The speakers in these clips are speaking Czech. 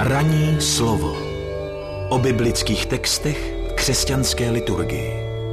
Ranní slovo o biblických textech v křesťanské liturgii.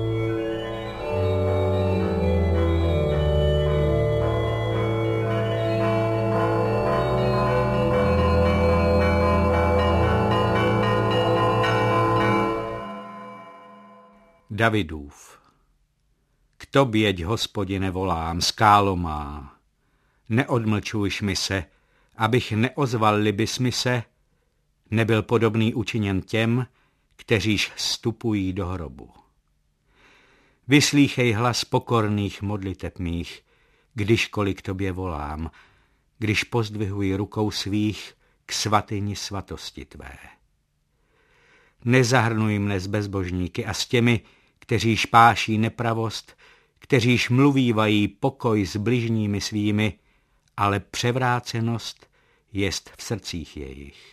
Davidův. K toběť, Hospodine, volám, skálo má. Neodmlčujš mi se, abych neozval bys mi se, nebyl podobný učiněn těm, kteříž vstupují do hrobu. Vyslýchej hlas pokorných modliteb mých, kdyžkoliv k tobě volám, když pozdvihuji rukou svých k svatyni svatosti tvé. Nezahrnuj mne s bezbožníky a s těmi, kteříž páší nepravost, kteříž mluvívají pokoj s bližními svými, ale převrácenost jest v srdcích jejich.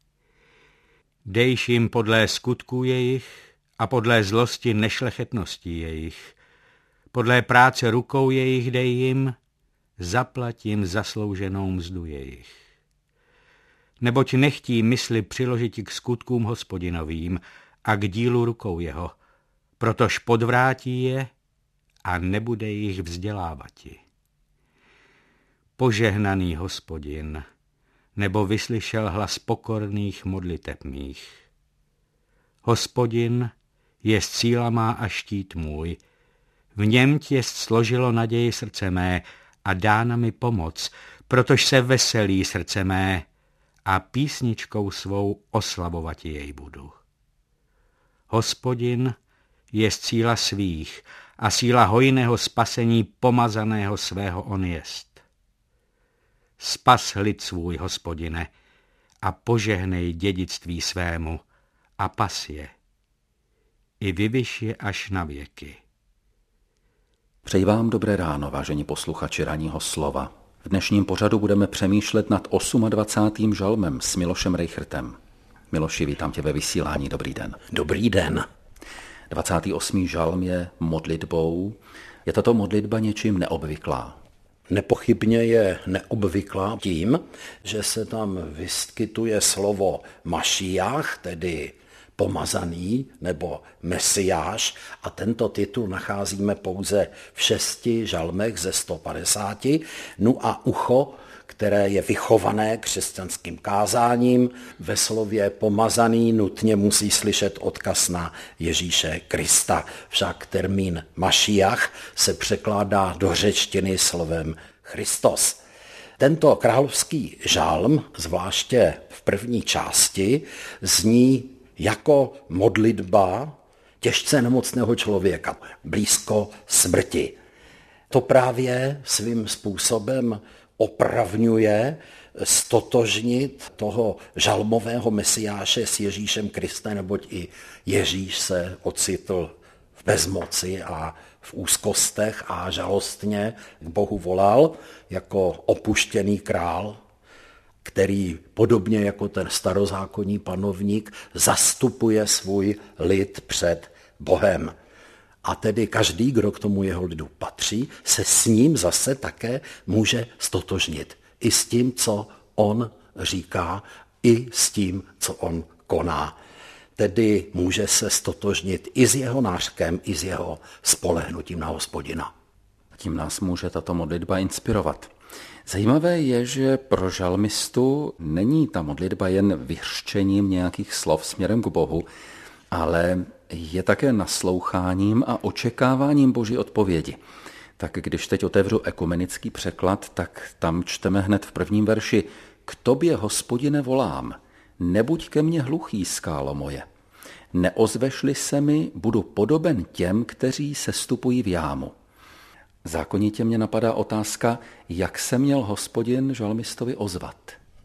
Dejš jim podlé skutků jejich a podlé zlosti nešlechetností jejich. Podlé práce rukou jejich dej jim, zaplať jim zaslouženou mzdu jejich. Neboť nechtí mysli přiložiti k skutkům Hospodinovým a k dílu rukou jeho, protož podvrátí je a nebude jich vzdělávati. Požehnaný Hospodin, nebo vyslyšel hlas pokorných modliteb mých. Hospodin jest síla má a štít můj, v něm jest složilo naději srdce mé a dána mi pomoc, protož se veselí srdce mé a písničkou svou oslavovati jej budu. Hospodin jest síla svých a síla hojného spasení pomazaného svého on jest. Spas lid svůj, Hospodine, a požehnej dědictví svému a pas je. I vyvyš je až na věky. Přeji vám dobré ráno, vážení posluchači Ranního slova. V dnešním pořadu budeme přemýšlet nad 28. žalmem s Milošem Rejchrtem. Miloši, vítám tě ve vysílání, dobrý den. Dobrý den. 28. žalm je modlitbou. Je tato modlitba něčím neobvyklá? Nepochybně je neobvyklá tím, že se tam vyskytuje slovo Mašiach, tedy pomazaný nebo Mesiáš, a tento titul nacházíme pouze v 6 žalmech ze 150. No a ucho, které je vychované křesťanským kázáním, ve slově pomazaný nutně musí slyšet odkaz na Ježíše Krista. Však termín Mašiach se překládá do řečtiny slovem Christos. Tento královský žalm, zvláště v první části, zní jako modlitba těžce nemocného člověka, blízko smrti. To právě svým způsobem opravňuje stotožnit toho žalmového Mesiáše s Ježíšem Kristem, neboť i Ježíš se ocitl v bezmoci a v úzkostech a žalostně k Bohu volal jako opuštěný král, který podobně jako ten starozákonní panovník zastupuje svůj lid před Bohem. A tedy každý, kdo k tomu jeho lidu patří, se s ním zase také může stotožnit. I s tím, co on říká, i s tím, co on koná. Tedy může se stotožnit i s jeho nářkem, i s jeho spolehnutím na Hospodina. Tím nás může tato modlitba inspirovat. Zajímavé je, že pro žalmistu není ta modlitba jen vyřčením nějakých slov směrem k Bohu, ale je také nasloucháním a očekáváním Boží odpovědi. Tak když teď otevřu ekumenický překlad, tak tam čteme hned v prvním verši: K tobě, Hospodine, volám, nebuď ke mně hluchý, skálo moje. Neozveš-li se mi, budu podoben těm, kteří sestupují v jámu. Zákonitě mě napadá otázka, jak se měl Hospodin žalmistovi ozvat.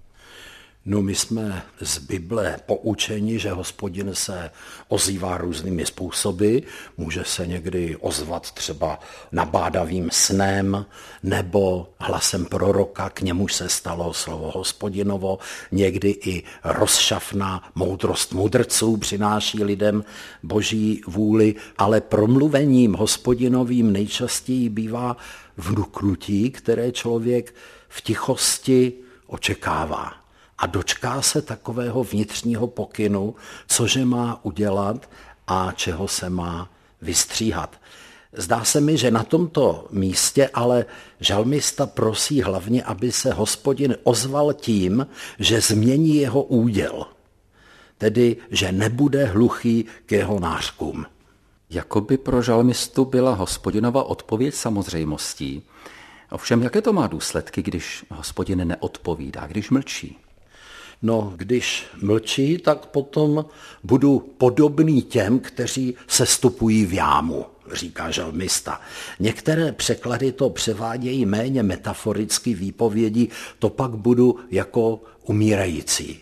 No, my jsme z Bible poučeni, že Hospodin se ozývá různými způsoby. Může se někdy ozvat třeba nabádavým snem nebo hlasem proroka, k němuž se stalo slovo Hospodinovo. Někdy i rozšafná moudrost mudrců přináší lidem Boží vůli, ale promluvením Hospodinovým nejčastěji bývá vnuknutí, které člověk v tichosti očekává. a dočká se takového vnitřního pokynu, cože má udělat a čeho se má vystříhat. Zdá se mi, že na tomto místě ale žalmista prosí hlavně, aby se Hospodin ozval tím, že změní jeho úděl, tedy že nebude hluchý k jeho nářkům. Jakoby pro žalmistu byla Hospodinova odpověď samozřejmostí. Ovšem, jaké to má důsledky, když Hospodin neodpovídá, když mlčí? No, když mlčí, tak potom budu podobný těm, kteří sestupují v jámu, říká žalmista. Některé překlady to převádějí méně metaforicky výpovědi, to pak budu jako umírající.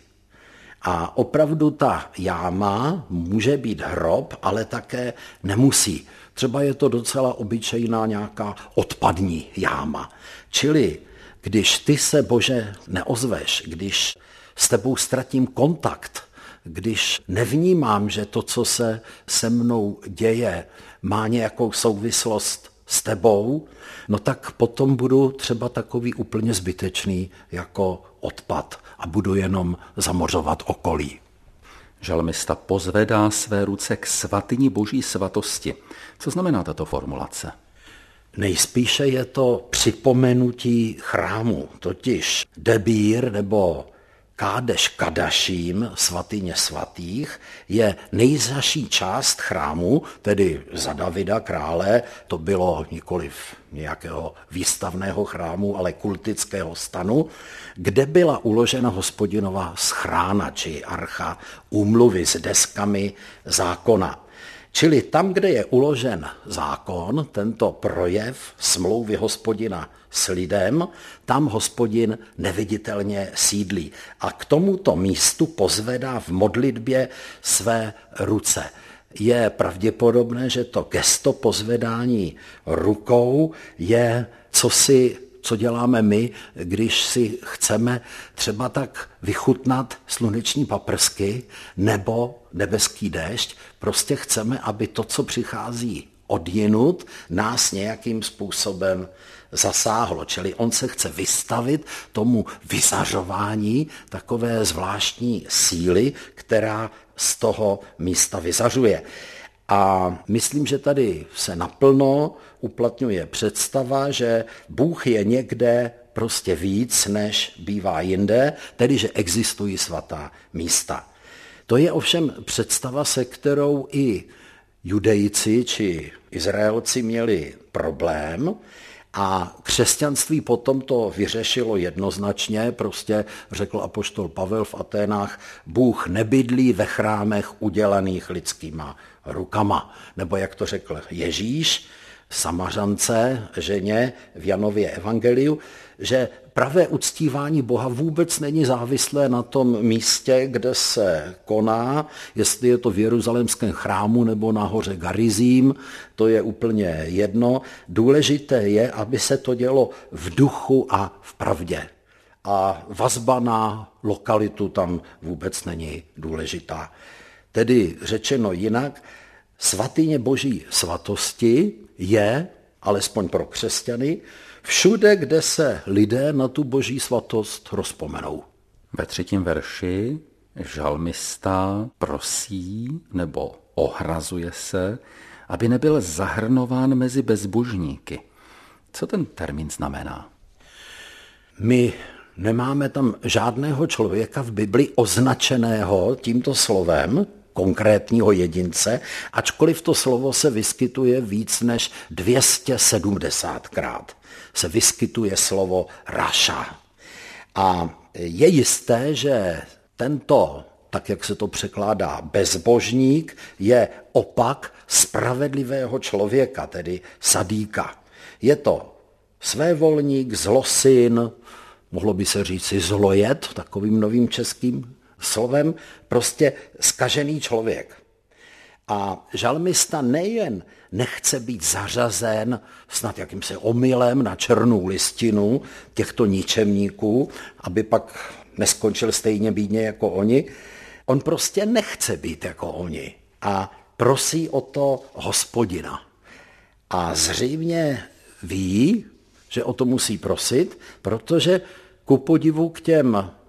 A opravdu ta jáma může být hrob, ale také nemusí. Třeba je to docela obyčejná nějaká odpadní jáma. Čili když ty se, Bože, neozveš, když s tebou ztratím kontakt, když nevnímám, že to, co se se mnou děje, má nějakou souvislost s tebou, no tak potom budu třeba takový úplně zbytečný jako odpad a budu jenom zamořovat okolí. Žalmista pozvedá své ruce k svatyni Boží svatosti. Co znamená tato formulace? Nejspíše je to připomenutí chrámu, totiž Debír nebo Kádeš Kadaším, svatyně svatých, je nejzaší část chrámu, tedy za Davida krále, to bylo nikoliv nějakého výstavného chrámu, ale kultického stanu, kde byla uložena Hospodinova schrána, či archa úmluvy s deskami zákona. Čili tam, kde je uložen zákon, tento projev smlouvy Hospodina s lidem, tam Hospodin neviditelně sídlí. A k tomuto místu pozvedá v modlitbě své ruce. Je pravděpodobné, že to gesto pozvedání rukou je co děláme my, když si chceme třeba tak vychutnat sluneční paprsky nebo nebeský déšť. Prostě chceme, aby to, co přichází odjinud, nás nějakým způsobem zasáhlo. Čili on se chce vystavit tomu vyzařování takové zvláštní síly, která z toho místa vyzařuje. A myslím, že tady se naplno uplatňuje představa, že Bůh je někde prostě víc, než bývá jinde, tedy že existují svatá místa. To je ovšem představa, se kterou i Judejci či Izraelci měli problém, a křesťanství potom to vyřešilo jednoznačně, prostě řekl apoštol Pavel v Aténách, Bůh nebydlí ve chrámech udělaných lidskýma rukama. Nebo jak to řekl Ježíš, Samařance, ženě v Janově evangeliu, že pravé uctívání Boha vůbec není závislé na tom místě, kde se koná, jestli je to v jeruzalémském chrámu nebo na hoře Garizím, to je úplně jedno. Důležité je, aby se to dělo v duchu a v pravdě. A vazba na lokalitu tam vůbec není důležitá. Tedy řečeno jinak, svatyně Boží svatosti je, alespoň pro křesťany, všude, kde se lidé na tu Boží svatost rozpomenou. Ve 3. verši žalmista prosí nebo ohrazuje se, aby nebyl zahrnován mezi bezbožníky. Co ten termín znamená? My nemáme tam žádného člověka v Bibli označeného tímto slovem, konkrétního jedince, ačkoliv to slovo se vyskytuje víc než 270krát. Se vyskytuje slovo raša. A je jisté, že tento, tak jak se to překládá, bezbožník, je opak spravedlivého člověka, tedy sadíka. Je to svévolník, zlosyn, mohlo by se říci zlojed, takovým novým českým slovem, prostě zkažený člověk. A žalmista nejen nechce být zařazen snad jakýmsi omylem na černou listinu těchto ničemníků, aby pak neskončil stejně bídně jako oni, on prostě nechce být jako oni a prosí o to Hospodina. A zřejmě ví, že o to musí prosit, protože ku podivu k těm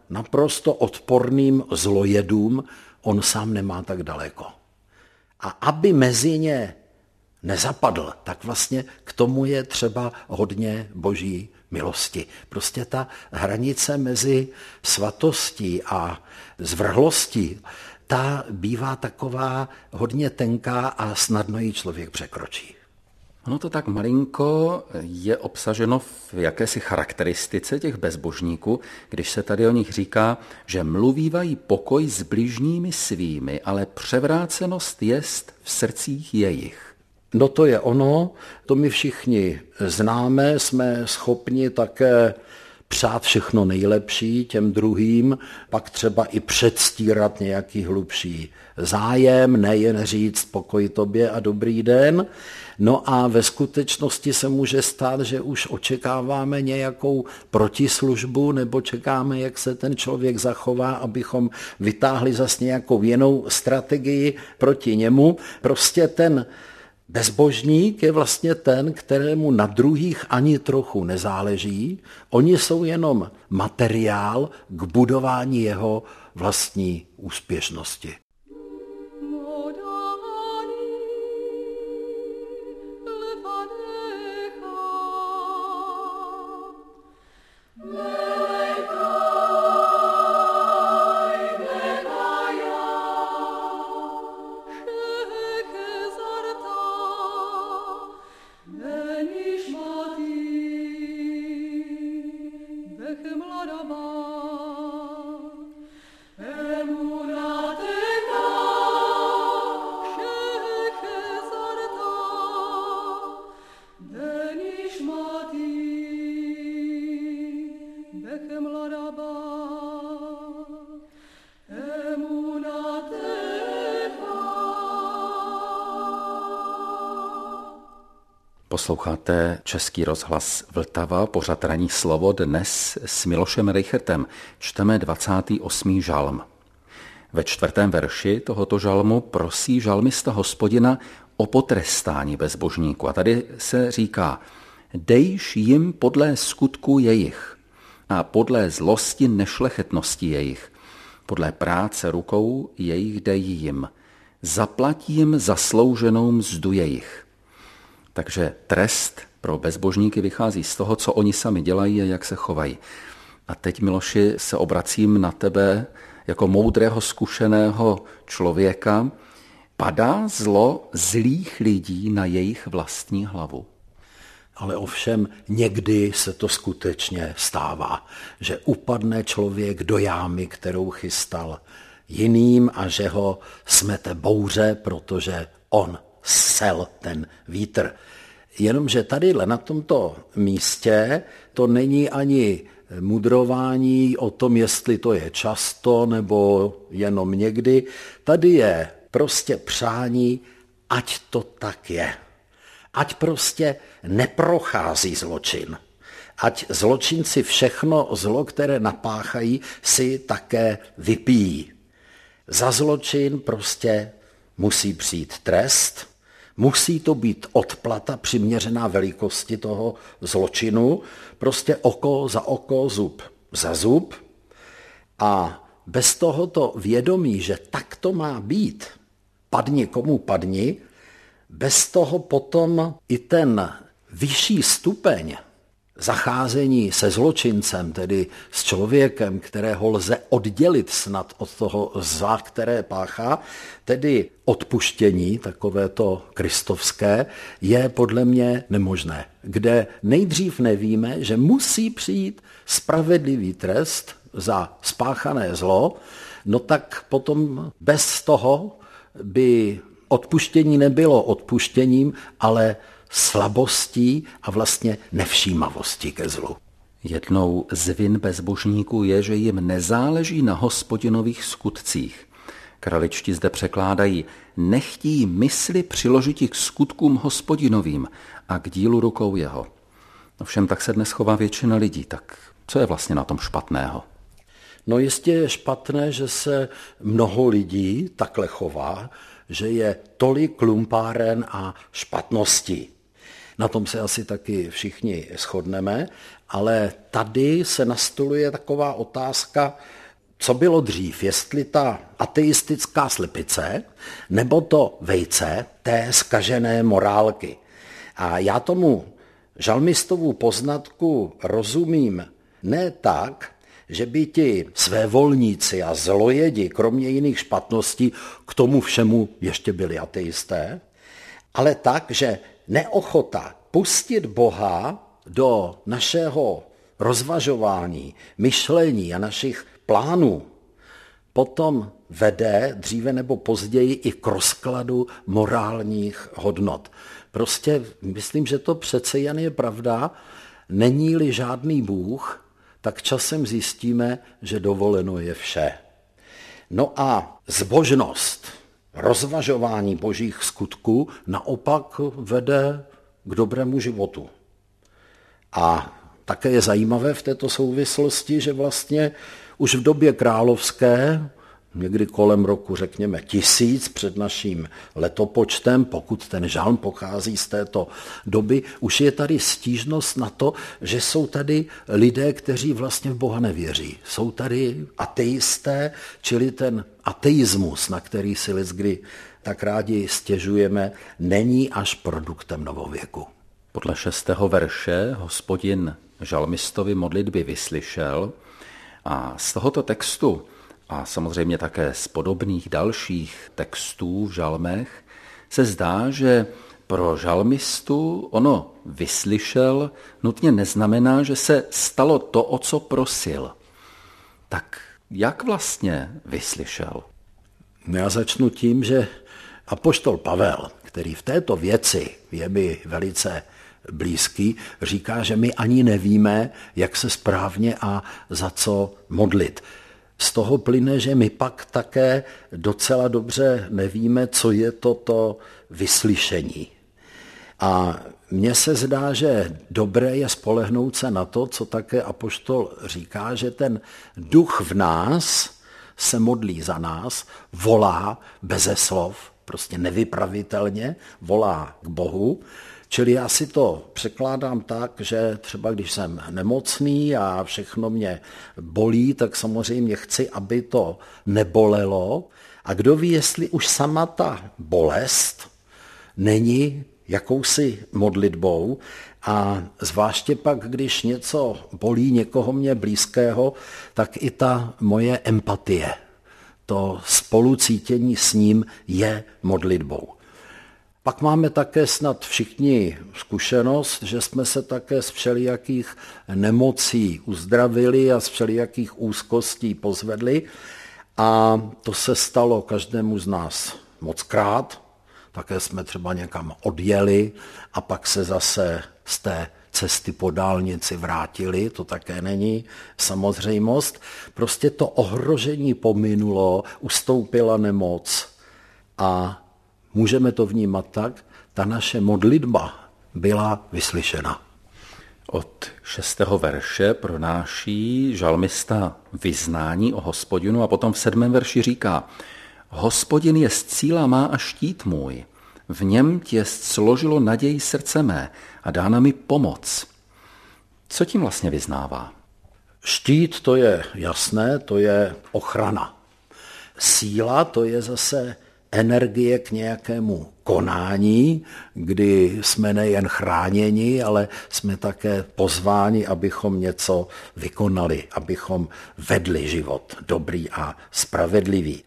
naprosto odporným zlojedům on sám nemá tak daleko. A aby mezi ně nezapadl, tak vlastně k tomu je třeba hodně boží milosti. Prostě ta hranice mezi svatostí a zvrhlostí, ta bývá taková hodně tenká a snadno ji člověk překročí. Ono to tak malinko je obsaženo v jakési charakteristice těch bezbožníků, když se tady o nich říká, že mluvívají pokoj s bližními svými, ale převrácenost jest v srdcích jejich. No to je ono, to my všichni známe, jsme schopni také přát všechno nejlepší těm druhým, pak třeba i předstírat nějaký hlubší zájem, nejen říct pokoj tobě a dobrý den. No a ve skutečnosti se může stát, že už očekáváme nějakou protislužbu nebo čekáme, jak se ten člověk zachová, abychom vytáhli zase nějakou jinou strategii proti němu. Prostě ten bezbožník je vlastně ten, kterému na druhých ani trochu nezáleží. Oni jsou jenom materiál k budování jeho vlastní úspěšnosti. Posloucháte Český rozhlas Vltava, pořad Ranní slovo, dnes s Milošem Reichertem. Čteme 28. žalm. Ve 4. verši tohoto žalmu prosí žalmista Hospodina o potrestání bezbožníku. A tady se říká, dejš jim podle skutku jejich a podle zlosti nešlechetnosti jejich, podle práce rukou jejich dej jim, zaplatí jim zaslouženou mzdu jejich. Takže trest pro bezbožníky vychází z toho, co oni sami dělají a jak se chovají. A teď, Miloši, se obracím na tebe jako moudrého, zkušeného člověka. Padá zlo zlých lidí na jejich vlastní hlavu? Ale ovšem někdy se to skutečně stává, že upadne člověk do jámy, kterou chystal jiným a že ho smete bouře, protože on sel ten vítr. Jenomže tadyhle na tomto místě to není ani mudrování o tom, jestli to je často nebo jenom někdy. Tady je prostě přání, ať to tak je. Ať prostě neprochází zločin. Ať zločinci všechno zlo, které napáchají, si také vypijí. Za zločin prostě musí přijít trest, musí to být odplata přiměřená velikosti toho zločinu, prostě oko za oko, zub za zub. A bez tohoto vědomí, že tak to má být, padni komu padni, bez toho potom i ten vyšší stupeň zacházení se zločincem, tedy s člověkem, kterého lze oddělit snad od toho zla, které páchá, tedy odpuštění, takové to kristovské, je podle mě nemožné. Kde nejdřív nevíme, že musí přijít spravedlivý trest za spáchané zlo, no tak potom bez toho by odpuštění nebylo odpuštěním, ale slabostí a vlastně nevšímavostí ke zlu. Jednou z vin bezbožníků je, že jim nezáleží na Hospodinových skutcích. Kraličti zde překládají, nechtí mysli přiložiti k skutkům Hospodinovým a k dílu rukou jeho. Ovšem tak se dnes chová většina lidí, tak co je vlastně na tom špatného? No jistě je špatné, že se mnoho lidí takhle chová, že je tolik lumpáren a špatností. Na tom se asi taky všichni shodneme, ale tady se nastoluje taková otázka, co bylo dřív, jestli ta ateistická slepice, nebo to vejce té zkažené morálky. A já tomu žalmistovu poznatku rozumím ne tak, že by ti svévolníci a zlojedi, kromě jiných špatností, k tomu všemu ještě byli ateisté, ale tak, že neochota pustit Boha do našeho rozvažování, myšlení a našich plánů potom vede dříve nebo později i k rozkladu morálních hodnot. Prostě myslím, že to přece jen je pravda, není-li žádný Bůh, tak časem zjistíme, že dovoleno je vše. No a zbožnost, rozvažování božích skutků naopak vede k dobrému životu. A také je zajímavé v této souvislosti, že vlastně už v době královské, někdy kolem roku, řekněme, 1000 před naším letopočtem, pokud ten žalm pochází z této doby, už je tady stížnost na to, že jsou tady lidé, kteří vlastně v Boha nevěří. Jsou tady ateisté, čili ten ateismus, na který si leckdy tak rádi stěžujeme, není až produktem novověku. Podle 6. verše Hospodin žalmistovi modlitby vyslyšel a z tohoto textu a samozřejmě také z podobných dalších textů v žalmech se zdá, že pro žalmistu ono vyslyšel nutně neznamená, že se stalo to, o co prosil. Tak jak vlastně vyslyšel? Já začnu tím, že apoštol Pavel, který v této věci je mi velice blízký, říká, že my ani nevíme, jak se správně a za co modlit. Z toho plyne, že my pak také docela dobře nevíme, co je toto vyslyšení. A mně se zdá, že dobré je spolehnout se na to, co také apoštol říká, že ten duch v nás se modlí za nás, volá beze slov, prostě nevypravitelně, volá k Bohu. Čili já si to překládám tak, že třeba když jsem nemocný a všechno mě bolí, tak samozřejmě chci, aby to nebolelo. A kdo ví, jestli už sama ta bolest není jakousi modlitbou a zvláště pak, když něco bolí někoho mě blízkého, tak i ta moje empatie, to spolucítění s ním je modlitbou. Pak máme také snad všichni zkušenost, že jsme se také z všelijakých nemocí uzdravili a z všelijakých úzkostí pozvedli a to se stalo každému z nás mockrát. Také jsme třeba někam odjeli a pak se zase z té cesty po dálnici vrátili, to také není samozřejmost. Prostě to ohrožení pominulo, ustoupila nemoc a můžeme to vnímat tak, ta naše modlitba byla vyslyšena. Od 6. verše pronáší žalmista vyznání o Hospodinu a potom v 7. verši říká: Hospodin je síla má a štít můj, v něm tě složilo naději srdce mé a dána mi pomoc. Co tím vlastně vyznává? Štít, to je jasné, to je ochrana. Síla, to je zase energie k nějakému konání, kdy jsme nejen chráněni, ale jsme také pozváni, abychom něco vykonali, abychom vedli život dobrý a spravedlivý.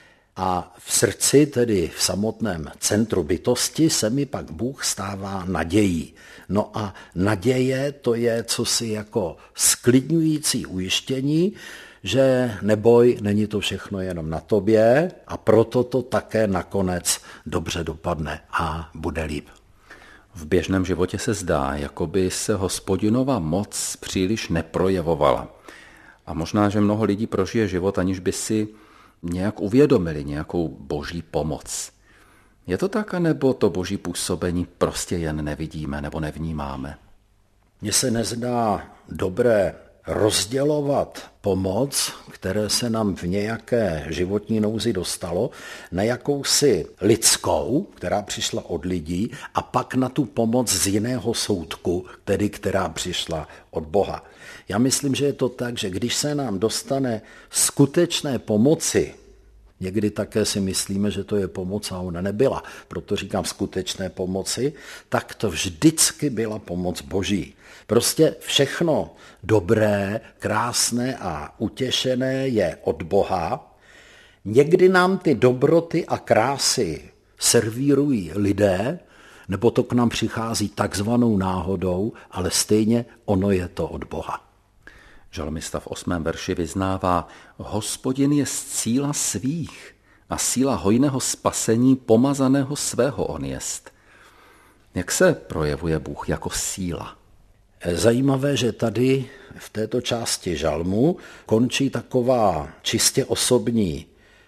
A v srdci, tedy v samotném centru bytosti, se mi pak Bůh stává nadějí. No a naděje, to je cosi jako sklidňující ujištění, že neboj, není to všechno jenom na tobě a proto to také nakonec dobře dopadne a bude líp. V běžném životě se zdá, jako by se Hospodinova moc příliš neprojevovala. A možná, že mnoho lidí prožije život, aniž by si nějak uvědomili nějakou boží pomoc. Je to tak, anebo to boží působení prostě jen nevidíme nebo nevnímáme? Mně se nezdá dobré rozdělovat pomoc, které se nám v nějaké životní nouzi dostalo, na jakousi lidskou, která přišla od lidí, a pak na tu pomoc z jiného soudku, tedy která přišla od Boha. Já myslím, že je to tak, že když se nám dostane skutečné pomoci, někdy také si myslíme, že to je pomoc a ona nebyla, proto říkám skutečné pomoci, tak to vždycky byla pomoc Boží. Prostě všechno dobré, krásné a utěšené je od Boha. Někdy nám ty dobroty a krásy servírují lidé, nebo to k nám přichází takzvanou náhodou, ale stejně ono je to od Boha. Žalmista v 8. verši vyznává: Hospodin je z cíla svých a síla hojného spasení pomazaného svého on jest. Jak se projevuje Bůh jako síla? Zajímavé, že tady v této části žalmu končí taková čistě osobní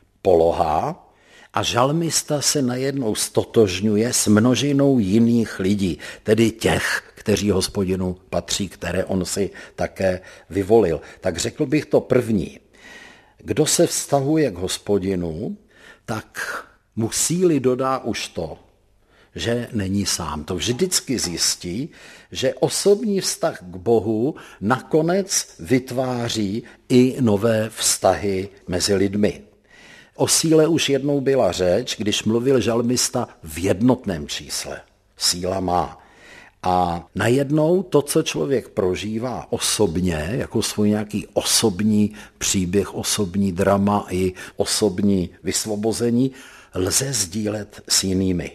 poloha a žalmista se najednou stotožňuje s množinou jiných lidí, tedy těch, kteří Hospodinu patří, které on si také vyvolil. Tak řekl bych to první. Kdo se vztahuje k Hospodinu, tak mu síly dodá už to, že není sám. To vždycky zjistí, že osobní vztah k Bohu nakonec vytváří i nové vztahy mezi lidmi. O síle už jednou byla řeč, když mluvil žalmista v jednotném čísle. Síla má. A najednou to, co člověk prožívá osobně, jako svůj nějaký osobní příběh, osobní drama i osobní vysvobození, lze sdílet s jinými.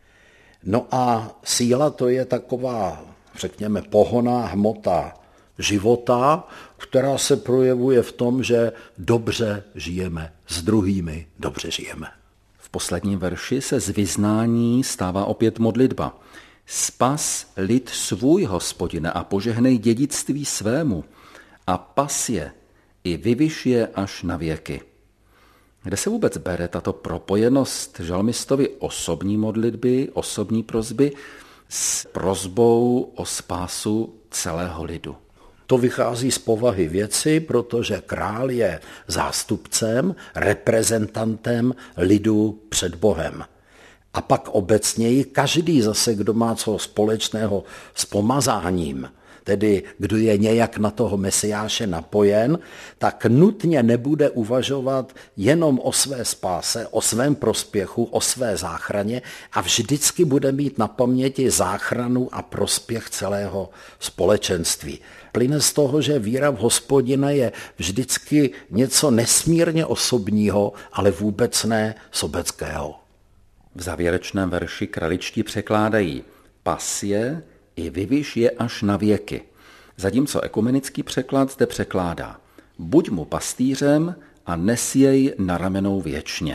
No a síla to je taková, řekněme, pohonná hmota života, která se projevuje v tom, že dobře žijeme s druhými, dobře žijeme. V posledním verši se z vyznání stává opět modlitba. Spas lid svůj, Hospodine, a požehnej dědictví svému a pas je i vyvyš je až na věky. Kde se vůbec bere tato propojenost žalmistovi osobní modlitby, osobní prosby s prosbou o spásu celého lidu? To vychází z povahy věci, protože král je zástupcem, reprezentantem lidu před Bohem. A pak obecněji každý zase, kdo má co společného s pomazáním, tedy kdo je nějak na toho Mesiáše napojen, tak nutně nebude uvažovat jenom o své spáse, o svém prospěchu, o své záchraně a vždycky bude mít na paměti záchranu a prospěch celého společenství. Plyne z toho, že víra v Hospodina je vždycky něco nesmírně osobního, ale vůbec ne sobeckého. V závěrečném verši kraličtí překládají: pas je i vyvyš je až na věky. Zatímco ekumenický překlad zde překládá: buď mu pastýřem a nes jej na ramenou věčně.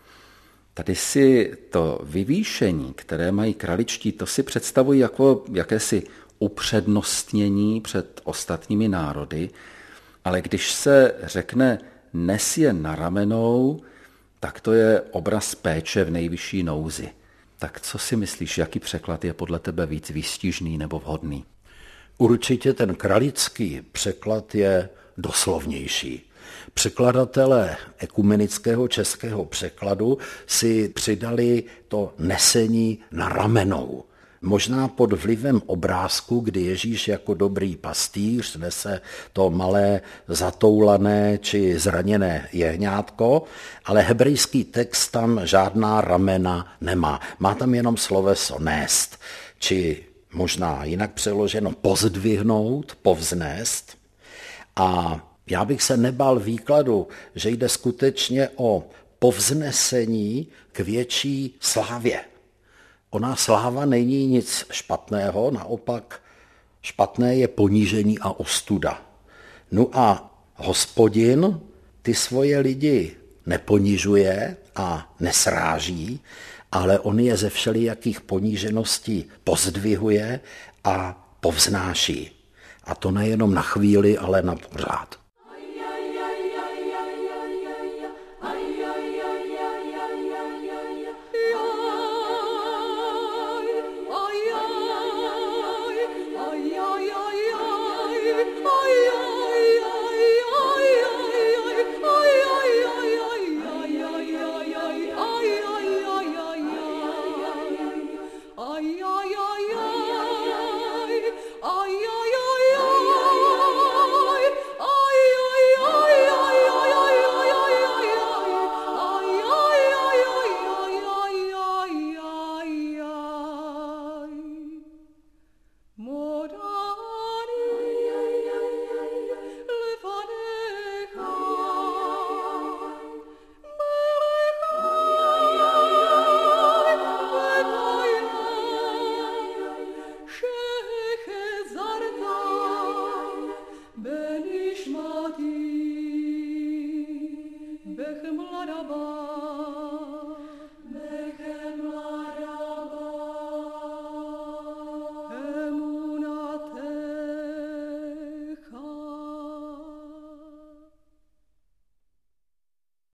Tady si to vyvýšení, které mají kraličtí, to si představují jako jakési upřednostnění před ostatními národy, ale když se řekne nes je na ramenou, tak to je obraz péče v nejvyšší nouzi. Tak co si myslíš, jaký překlad je podle tebe víc výstižný nebo vhodný? Určitě ten kralický překlad je doslovnější. Překladatelé ekumenického českého překladu si přidali to nesení na ramenou. Možná pod vlivem obrázku, kdy Ježíš jako dobrý pastýř nese to malé zatoulané či zraněné jehňátko, ale hebrejský text tam žádná ramena nemá. Má tam jenom sloveso nést, či možná jinak přeloženo pozdvihnout, povznést. A já bych se nebál výkladu, že jde skutečně o povznesení k větší slávě. Ona sláva není nic špatného, naopak špatné je ponížení a ostuda. No a Hospodin ty svoje lidi neponižuje a nesráží, ale on je ze všelijakých ponížeností pozdvihuje a povznáší. A to nejenom na chvíli, ale na pořád.